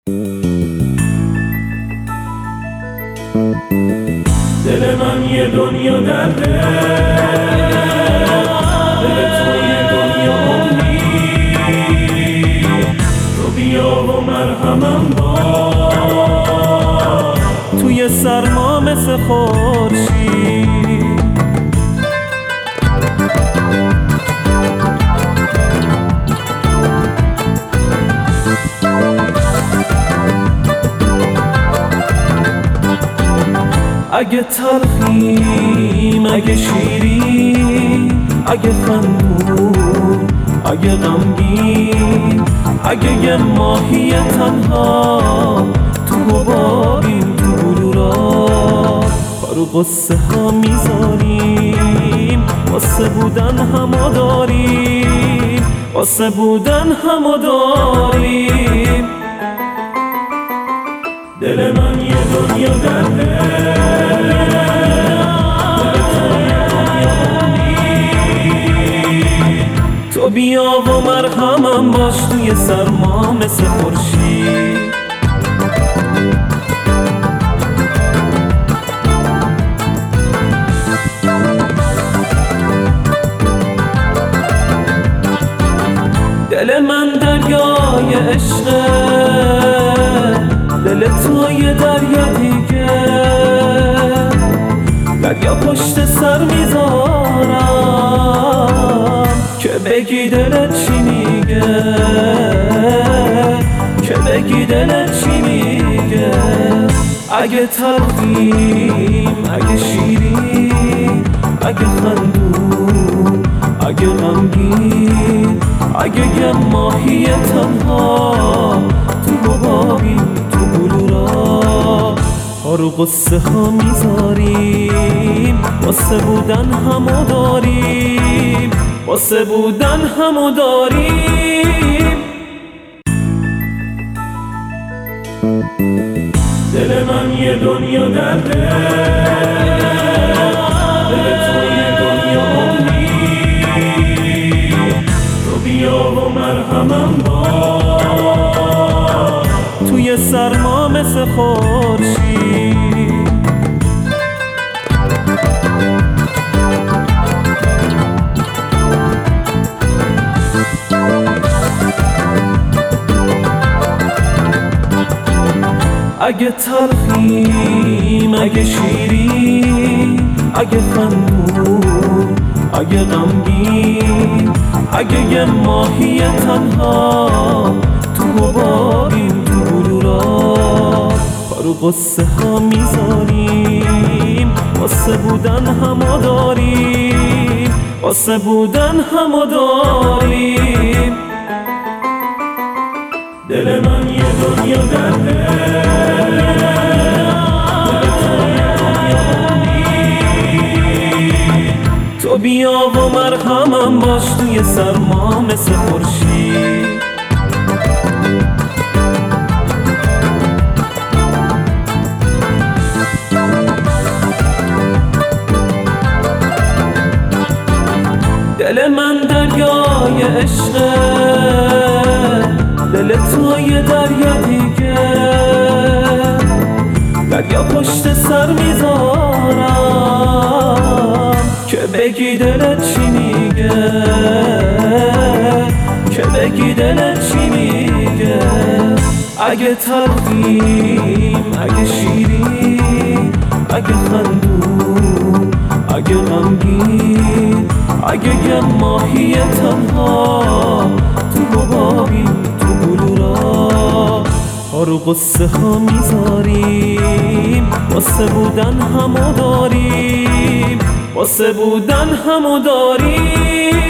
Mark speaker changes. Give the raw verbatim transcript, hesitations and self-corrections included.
Speaker 1: دل من یه دنیا درده، دل تو یه دنیا امید. تو بیا و مرهمم باش توی سرما مثل خورشید. اگه تلخیم، اگه شیرین، اگه خندون، اگه غمگین، اگه یه ماهی تنها تو حبابیم، تو بلورا کارو قصه ها میذاریم، واسه بودن همو داریم، واسه بودن همو داریم. دل من یه دنیا درده، تو بیا و مرهمم باش توی سرما مثل خورشید. دل من دریای عشقه، دل تو یه دریا دیگه، دریا پشت سر میذارم که بگی دلت چی میگه، که بگی دلت چی میگه. اگه تلخیم، اگه شیرین، اگه خندون، اگه غمگین، اگه یه ماهی تنها تو حبابیم، تو بلورا کارو قصه ها میذاریم، واسه بودن همو داریم، واسه بودن همو داریم. دل من یه دنیا درده، دل تو یه دنیا امید. تو بیا و مرهمم باش توی سرما مثل خورشید. اگه تلخیم، اگه شیرین، اگه خندون، اگه غمگین، اگه یه ماهی تنها تو حبابیم، تو بلورا کارو قصه ها میذاریم، واسه بودن همو داریم، واسه بودن همو داریم. دل من یه دنیا درده، تو بیا و مرهمم باش توی سرما مثل خورشید. دل من دریای عشقه، دل تو یه دریا دیگه، دریا پشت سر میذارم که بگی دلت چی میگه، که بگی دلت چی میگه. اگه تلخیم، اگه شیرین، اگه خندون، اگه غمگین، اگه یه ماهی تنها تو حبابیم، تو بلورا کارو قصه ها میذاریم، واسه بودن همو داریم، واسه بودن همو داریم.